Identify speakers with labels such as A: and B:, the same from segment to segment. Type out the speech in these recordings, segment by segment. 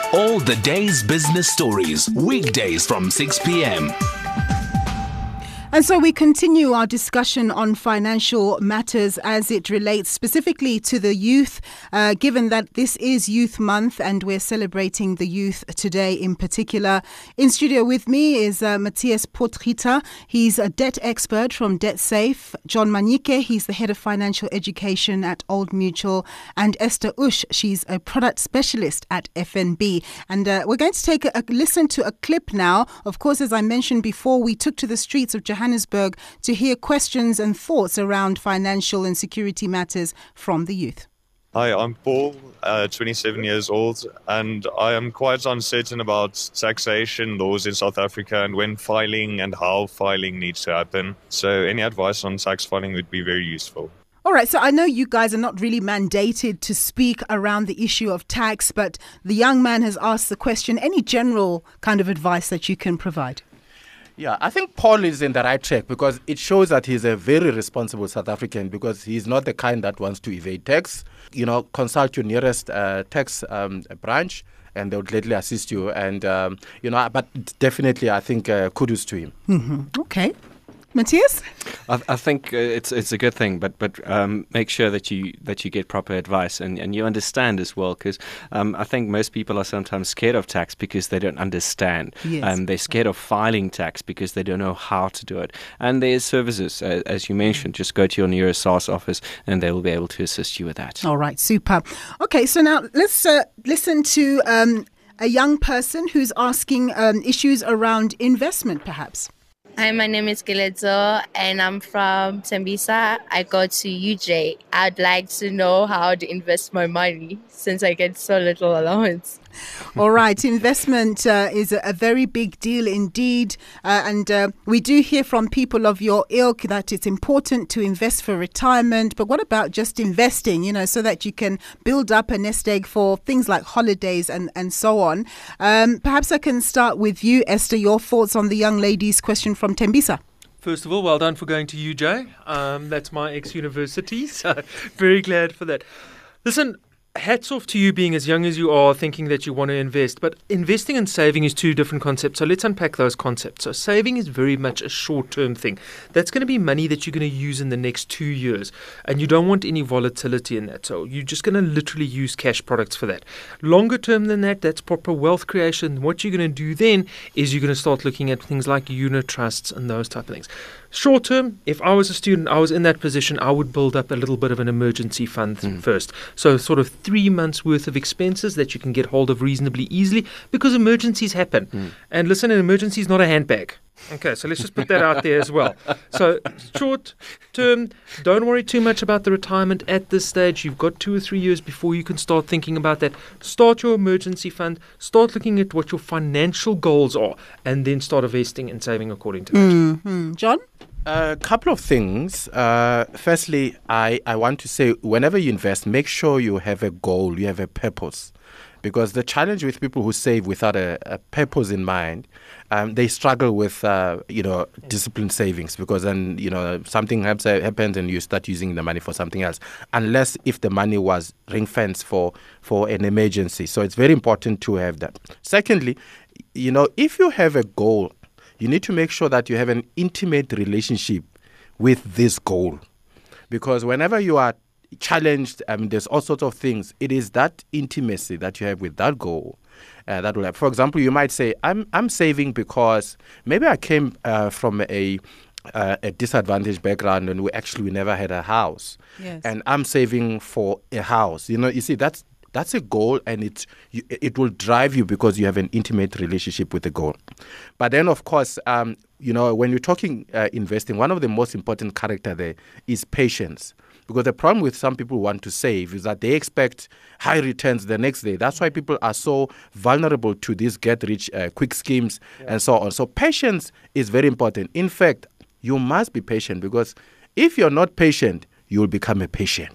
A: All the day's business stories, weekdays from 6 p.m.
B: And so we continue our discussion on financial matters as it relates specifically to the youth, given that this is Youth Month and we're celebrating the youth today in particular. In studio with me is Matthias Potgieter. He's a debt expert from DebtSafe. John Manike, he's the head of financial education at Old Mutual. And Esther Ush, she's a product specialist at FNB. And we're going to take a listen to a clip now. Of course, as I mentioned before, we took to the streets of Johannesburg to hear questions and thoughts around financial and security matters from the youth.
C: Hi, I'm Paul, 27 years old, and I am quite uncertain about taxation laws in South Africa and when filing and how filing needs to happen. So any advice on tax filing would be very useful.
B: All right, so I know you guys are not really mandated to speak around the issue of tax, but the young man has asked the question. Any general kind of advice that you can provide?
D: Yeah, I think Paul is in the right track because it shows that he's a very responsible South African because he's not the kind that wants to evade tax. You know, consult your nearest tax branch and they would gladly assist you. And, but definitely I think kudos to him.
B: Mm-hmm. Okay. Matthias?
E: I think it's a good thing, but make sure that you get proper advice and you understand as well, because I think most people are sometimes scared of tax because they don't understand.
B: Yes.
E: They're scared of filing tax because they don't know how to do it. And there's services, as you mentioned, just go to your nearest SARS office and they will be able to assist you with that.
B: All right, super. Okay, so now let's listen to a young person who's asking issues around investment, perhaps.
F: Hi, my name is Giledzo and I'm from Tembisa. I go to UJ. I'd like to know how to invest my money since I get so little allowance.
B: All right, investment is a very big deal indeed. And we do hear from people of your ilk that it's important to invest for retirement. But what about just investing, so that you can build up a nest egg for things like holidays and so on? Perhaps I can start with you, Esther, your thoughts on the young lady's question from Tembisa.
G: First of all, well done for going to UJ. That's my ex-university, so very glad for that. Listen, hats off to you being as young as you are, thinking that you want to invest. But investing and saving is two different concepts. So let's unpack those concepts. So saving is very much a short-term thing. That's going to be money that you're going to use in the next 2 years. And you don't want any volatility in that. So you're just going to literally use cash products for that. Longer term than that, that's proper wealth creation. What you're going to do then is you're going to start looking at things like unit trusts and those type of things. Short term, if I was a student, I was in that position, I would build up a little bit of an emergency fund first. So sort of 3 months worth of expenses that you can get hold of reasonably easily because emergencies happen. And listen, an emergency is not a handbag. Okay, so let's just put that out there as well. So short term, don't worry too much about the retirement at this stage. You've got 2 or 3 years before you can start thinking about that. Start your emergency fund, start looking at what your financial goals are, and then start investing and saving according to that.
B: Mm-hmm. John?
D: A couple of things. Firstly, I want to say whenever you invest, make sure you have a goal, you have a purpose. Because the challenge with people who save without a purpose in mind, they struggle with, disciplined savings because then, something happens and you start using the money for something else. Unless if the money was ring-fenced for an emergency. So it's very important to have that. Secondly, if you have a goal, you need to make sure that you have an intimate relationship with this goal. Because whenever you are challenged, there's all sorts of things. It is that intimacy that you have with that goal that will help. For example, you might say, I'm saving because maybe I came from a disadvantaged background and we never had a house.
B: Yes.
D: And I'm saving for a house. You see, that's a goal and it will drive you because you have an intimate relationship with the goal. But then, of course, when you're talking investing, one of the most important character there is patience. Because the problem with some people who want to save is that they expect high returns the next day. That's why people are so vulnerable to these get-rich-quick schemes and so on. So patience is very important. In fact, you must be patient because if you're not patient, you will become a patient.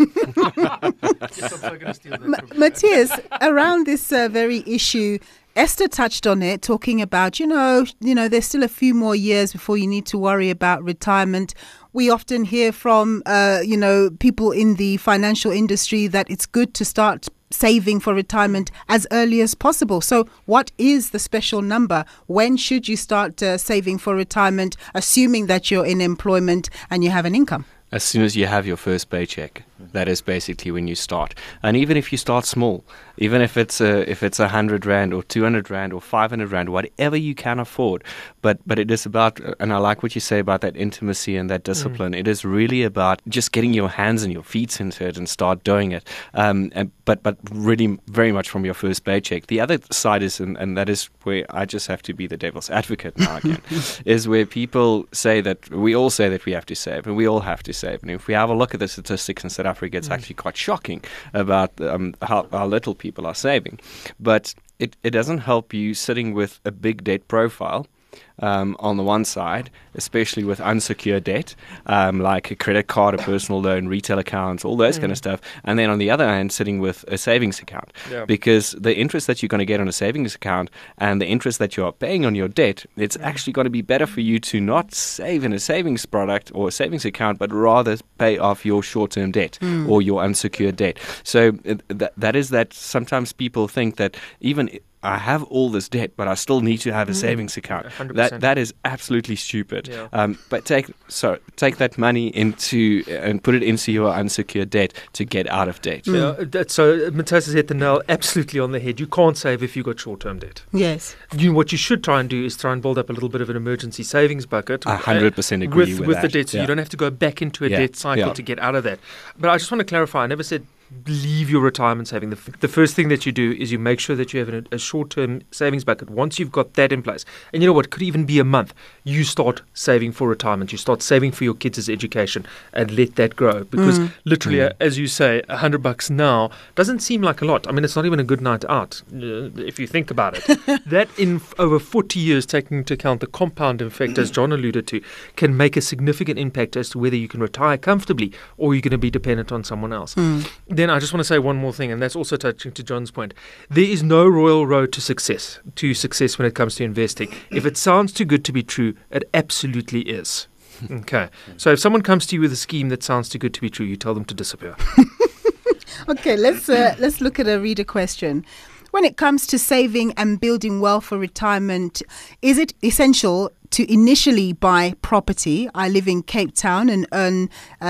B: Matthias, around this very issue, Esther touched on it, talking about, there's still a few more years before you need to worry about retirement. We often hear from, people in the financial industry that it's good to start saving for retirement as early as possible. So what is the special number? When should you start saving for retirement, assuming that you're in employment and you have an income?
E: As soon as you have your first paycheck, that is basically when you start. And even if you start small, even if it's 100 Rand or 200 Rand or 500 Rand, whatever you can afford. But it is about, and I like what you say about that intimacy and that discipline. It is really about just getting your hands and your feet into it and start doing it. But really very much from your first paycheck. The other side is, and that is where I just have to be the devil's advocate now again, is where people say that we all say that we have to save, and we all have to save. And if we have a look at the statistics in South Africa, it's actually quite shocking about how little people are saving. But it doesn't help you sitting with a big debt profile on the one side, especially with unsecured debt, like a credit card, a personal loan, retail accounts, all those kind of stuff. And then on the other hand, sitting with a savings account. Yeah. Because the interest that you're going to get on a savings account and the interest that you're paying on your debt, it's actually going to be better for you to not save in a savings product or a savings account, but rather pay off your short-term debt or your unsecured debt. So that is that sometimes people think that even I have all this debt, but I still need to have a savings account. 100%. That is absolutely stupid. Yeah. But take that money into and put it into your unsecured debt to get out of debt.
G: Yeah, so Matthias has hit the nail absolutely on the head. You can't save if you've got short-term debt.
B: Yes.
G: What you should try and do is try and build up a little bit of an emergency savings bucket.
E: I 100% agree with
G: that. The debt, so you don't have to go back into a debt cycle to get out of that. But I just want to clarify, I never said leave your retirement saving. The first thing that you do is you make sure that you have a short-term savings bucket. Once you've got that in place, and you know what, could even be a month, you start saving for retirement. You start saving for your kids' education and let that grow. Because literally, as you say, $100 now doesn't seem like a lot. I mean, it's not even a good night out if you think about it. That in over 40 years, taking into account the compound effect, as John alluded to, can make a significant impact as to whether you can retire comfortably or you're going to be dependent on someone else. Then I just want to say one more thing, and that's also touching to John's point. There is no royal road to success when it comes to investing. If it sounds too good to be true, it absolutely is. Okay. So if someone comes to you with a scheme that sounds too good to be true, you tell them to disappear.
B: Okay, let's look at a reader question. When it comes to saving and building wealth for retirement, is it essential to initially buy property? I live in Cape Town and earn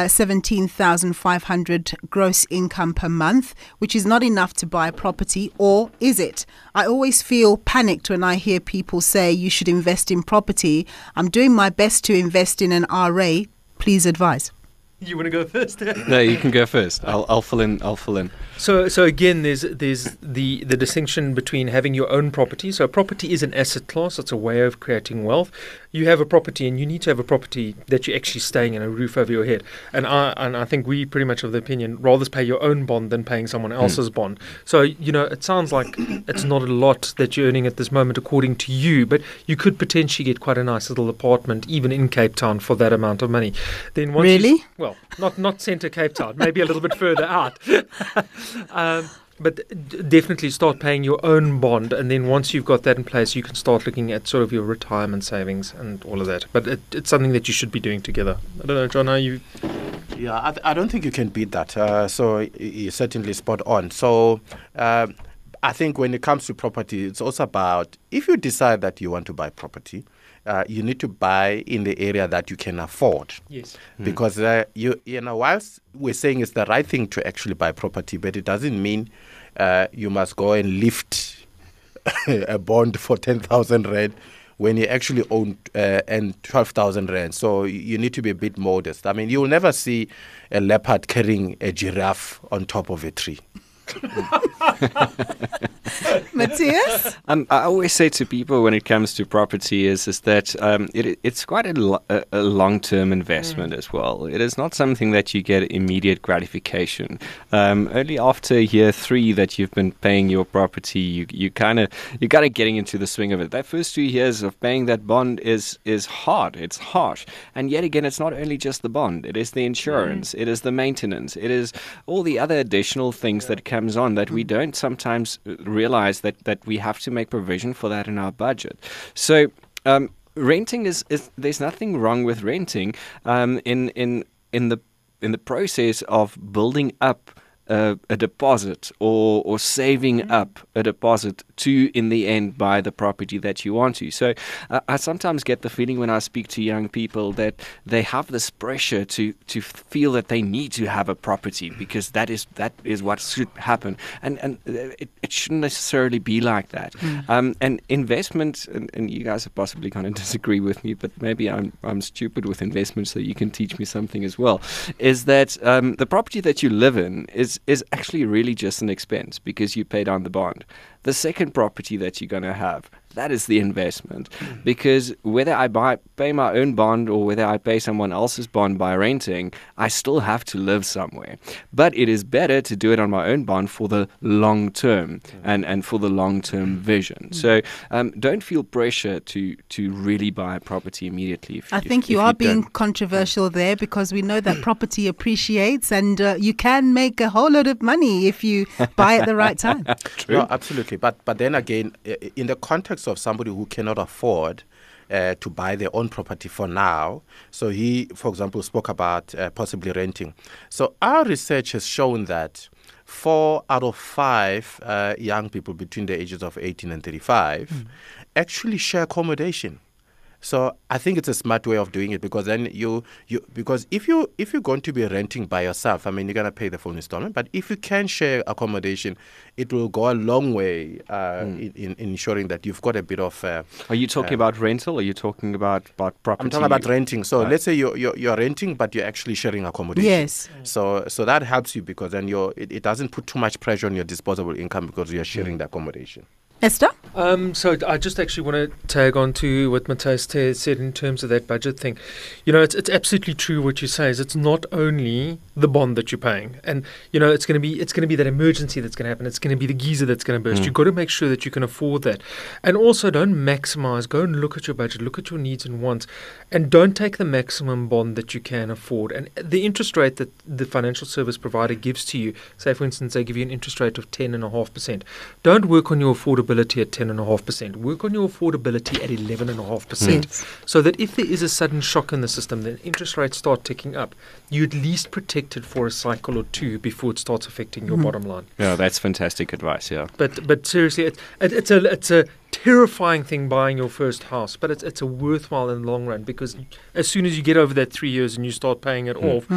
B: 17,500 gross income per month, which is not enough to buy property, or is it? I always feel panicked when I hear people say you should invest in property. I'm doing my best to invest in an RA. Please advise.
G: You want to go first?
E: No, you can go first. I'll fill in.
G: So again, there's the distinction between having your own property. So a property is an asset class. It's a way of creating wealth. You have a property, and you need to have a property that you're actually staying in, a roof over your head. And I think we pretty much have the opinion, rather pay your own bond than paying someone else's bond. So, it sounds like it's not a lot that you're earning at this moment according to you, but you could potentially get quite a nice little apartment even in Cape Town for that amount of money. Then once
B: really?
G: Well, not centre Cape Town, maybe a little bit further out. But definitely start paying your own bond, and then once you've got that in place, you can start looking at sort of your retirement savings and all of that. But it's something that you should be doing together. I don't know, John, how you...
D: Yeah, I don't think you can beat that. So you're certainly spot on. So I think when it comes to property, it's also about, if you decide that you want to buy property, you need to buy in the area that you can afford.
G: Yes.
D: Because whilst we're saying it's the right thing to actually buy property, but it doesn't mean you must go and lift a bond for 10,000 Rand when you actually own 12,000 Rand. So you need to be a bit modest. I mean, you'll never see a leopard carrying a giraffe on top of a tree.
B: Matthias?
E: I always say to people when it comes to property is that it's quite a long-term investment as well. It is not something that you get immediate gratification. Only after year 3 that you've been paying your property, you kind of getting into the swing of it. That first 2 years of paying that bond is hard. It's harsh. And yet again, it's not only just the bond. It is the insurance. It is the maintenance. It is all the other additional things that comes on that we don't sometimes realize that we have to make provision for that in our budget. So renting is there's nothing wrong with renting in the process of building up a deposit or saving up a deposit to, in the end, buy the property that you want to. So I sometimes get the feeling when I speak to young people that they have this pressure to feel that they need to have a property because that is what should happen. And it shouldn't necessarily be like that. And investment, and you guys are possibly going to disagree with me, but maybe I'm stupid with investment, so you can teach me something as well, is that the property that you live in is actually really just an expense because you pay down the bond. The second property that you're going to have, that is the investment. Because whether I pay my own bond or whether I pay someone else's bond by renting, I still have to live somewhere. But it is better to do it on my own bond for the long term and for the long-term vision. So don't feel pressure to really buy a property immediately.
B: I think you are being controversial there because we know that property appreciates and you can make a whole lot of money if you buy at the right time.
D: True. No, absolutely. But then again, in the context of somebody who cannot afford to buy their own property for now, so he, for example, spoke about possibly renting. So our research has shown that 4 out of 5 young people between the ages of 18 and 35 actually share accommodation. So I think it's a smart way of doing it because then because if you're going to be renting by yourself, I mean, you're going to pay the full installment. But if you can share accommodation, it will go a long way in ensuring that you've got a bit of.
E: Are you talking about rental? Or are you talking about property?
D: I'm talking about renting. So let's say you're renting, but you're actually sharing accommodation.
B: Yes.
D: So that helps you because then it doesn't put too much pressure on your disposable income because you're sharing the accommodation.
B: Esther?
G: So I just actually want to tag on to what Matthys said in terms of that budget thing. You know, it's absolutely true what you say is it's not only the bond that you're paying. And, you know, it's going to be that emergency that's going to happen. It's going to be the geyser that's going to burst. You've got to make sure that you can afford that. And also don't maximize. Go and look at your budget. Look at your needs and wants. And don't take the maximum bond that you can afford. And the interest rate that the financial service provider gives to you, say, for instance, they give you an interest rate of 10.5%. Don't work on your affordability at 10.5%. Work on your affordability at 11.5%. So that if there is a sudden shock in the system, then interest rates start ticking up, you're at least protected for a cycle or two before it starts affecting your bottom line.
E: Yeah, that's fantastic advice, yeah.
G: But seriously, it's a terrifying thing buying your first house, but it's a worthwhile in the long run because as soon as you get over that 3 years and you start paying it off,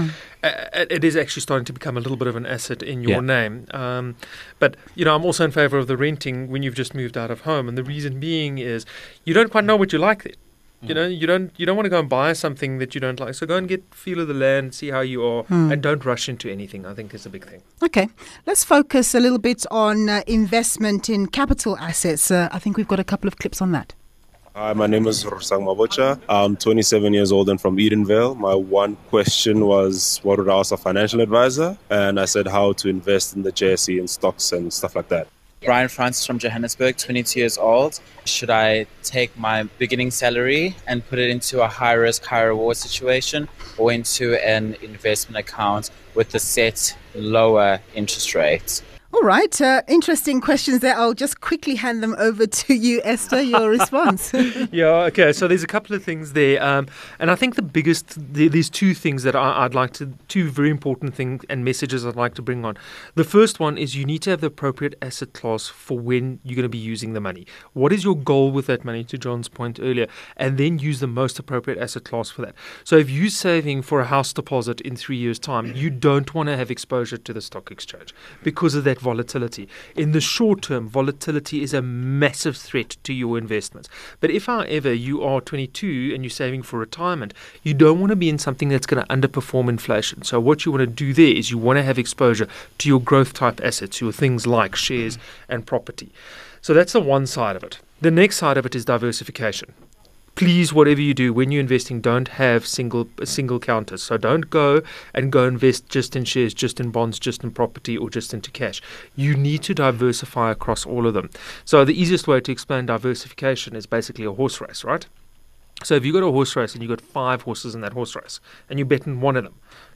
G: it is actually starting to become a little bit of an asset in your name. But, you know, I'm also in favor of the renting when you've just moved out of home. And the reason being is you don't quite know what you like there. You know, you don't want to go and buy something that you don't like. So go and get feel of the land, see how you are, and don't rush into anything. I think is a big thing.
B: Okay, let's focus a little bit on investment in capital assets. I think we've got a couple of clips on that.
H: Hi, my name is Rusang Mabocha. I'm 27 years old and from Edenvale. My one question was, what would I ask a financial advisor? And I said how to invest in the JSE and stocks and stuff like that.
I: Brian Francis from Johannesburg, 22 years old. Should I take my beginning salary and put it into a high-risk, high-reward situation or into an investment account with a set lower interest rate?
B: All right. Interesting questions there. I'll just quickly hand them over to you, Esther, your response.
G: Yeah, okay. So there's a couple of things there. And I think the biggest, there's two things that I'd like to, two very important things and messages I'd like to bring on. The first one is you need to have the appropriate asset class for when you're going to be using the money. What is your goal with that money, to John's point earlier? And then use the most appropriate asset class for that. So if you're saving for a house deposit in 3 years' time, you don't want to have exposure to the stock exchange because of that volatility. In the short term, volatility is a massive threat to your investments. But if, however, you are 22 and you're saving for retirement, you don't want to be in something that's going to underperform inflation. So what you want to do there is you want to have exposure to your growth type assets, your things like shares and property. So that's the one side of it. The next side of it is diversification. Please, whatever you do, when you're investing, don't have single counters. So don't go invest just in shares, just in bonds, just in property, or just into cash. You need to diversify across all of them. So the easiest way to explain diversification is basically a horse race, right? So if you've got a horse race and you've got 5 horses in that horse race and you bet in one of them,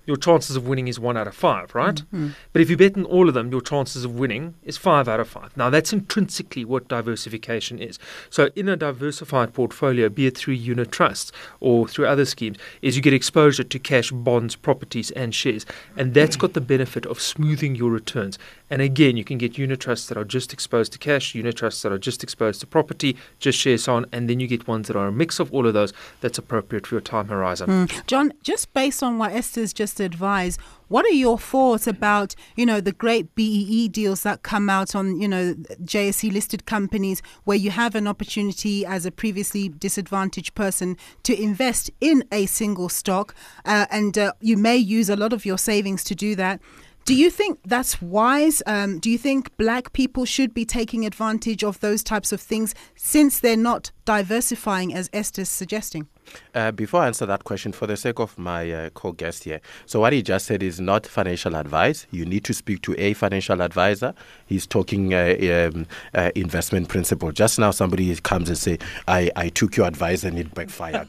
G: your chances of winning is 1 out of 5, right?
B: Mm-hmm.
G: But if you bet on all of them, your chances of winning is 5 out of 5. Now, that's intrinsically what diversification is. So in a diversified portfolio, be it through unit trusts or through other schemes, is you get exposure to cash, bonds, properties, and shares. And that's got the benefit of smoothing your returns. And again, you can get unit trusts that are just exposed to cash, unit trusts that are just exposed to property, just shares on, and then you get ones that are a mix of all of those that's appropriate for your time horizon.
B: John, just based on what Esther's just advised, what are your thoughts about, the great BEE deals that come out on, JSE listed companies where you have an opportunity as a previously disadvantaged person to invest in a single stock and you may use a lot of your savings to do that. Do you think that's wise? Do you think black people should be taking advantage of those types of things since they're not diversifying as Esther's suggesting?
D: Before I answer that question, for the sake of my co-guest here, so what he just said is not financial advice. You need to speak to a financial advisor. He's talking investment principle. Just now somebody comes and say, I took your advice and it backfired.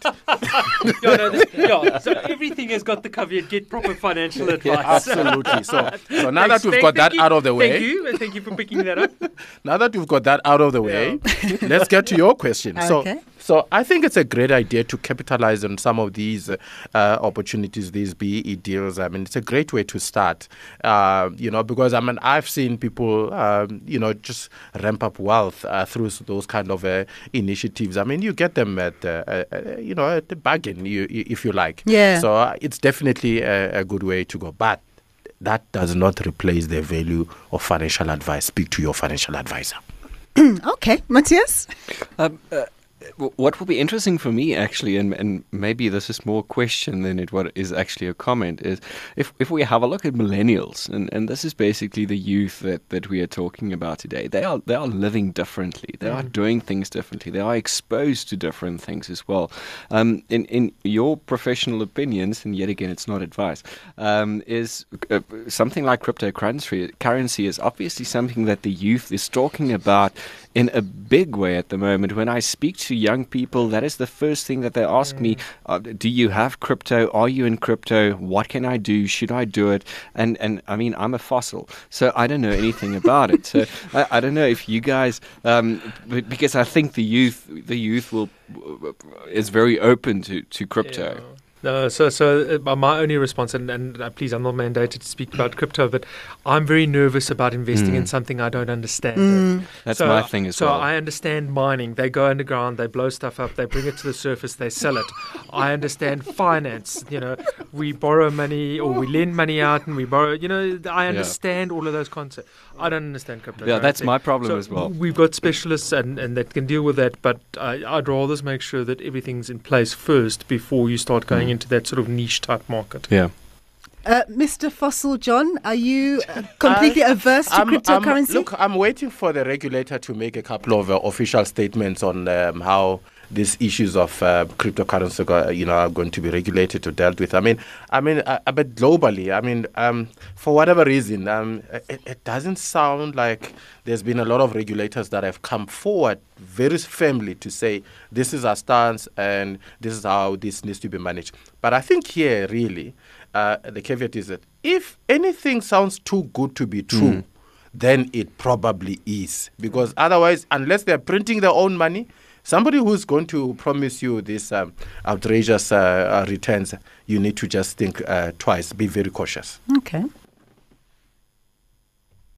G: So everything has got the caveat, get proper financial advice.
D: Absolutely. So now that we've got that out of the way.
G: Thank you for picking that up.
D: Now that we've got that out of the way, let's get to your question.
B: Okay.
D: So I think it's a great idea to capitalize on some of these opportunities, these BEE deals. I mean, it's a great way to start, because, I've seen people, just ramp up wealth through those kind of initiatives. I mean, you get them at the bargain, if you like.
B: Yeah.
D: So it's definitely a good way to go. But that does not replace the value of financial advice. Speak to your financial advisor.
B: Okay. Matthias?
E: What will be interesting for me, actually, and maybe this is more a question than what is actually a comment, is if we have a look at millennials, and this is basically the youth that we are talking about today, they are living differently. They are doing things differently. They are exposed to different things as well. In your professional opinions, and yet again, it's not advice, is something like cryptocurrency is obviously something that the youth is talking about in a big way at the moment. When I speak to young people, that is the first thing that they ask me, do you have crypto? Are you in crypto? What can I do? Should I do it? And I mean, I'm a fossil, so I don't know anything about it. So I don't know if you guys, because I think the youth is very open to crypto.
G: Yeah. No, so my only response, and please, I'm not mandated to speak about crypto, but I'm very nervous about investing in something I don't understand.
E: That's my thing as well.
G: So I understand mining. They go underground, they blow stuff up, they bring it to the surface, they sell it. I understand finance. We borrow money or we lend money out and we borrow. I understand all of those concepts. I don't understand crypto.
E: Yeah, that's my problem as well.
G: We've got specialists and that can deal with that, but I'd rather make sure that everything's in place first before you start going into that sort of niche type market.
E: Yeah.
B: Mr. Fossil John, are you completely averse to cryptocurrency?
D: Look, I'm waiting for the regulator to make a couple of official statements on how these issues of cryptocurrency, are going to be regulated or dealt with. But globally, for whatever reason, it doesn't sound like there's been a lot of regulators that have come forward very firmly to say this is our stance and this is how this needs to be managed. But I think here, really, the caveat is that if anything sounds too good to be true, then it probably is. Because otherwise, unless they're printing their own money, somebody who's going to promise you these outrageous returns, you need to just think twice, be very cautious.
B: Okay.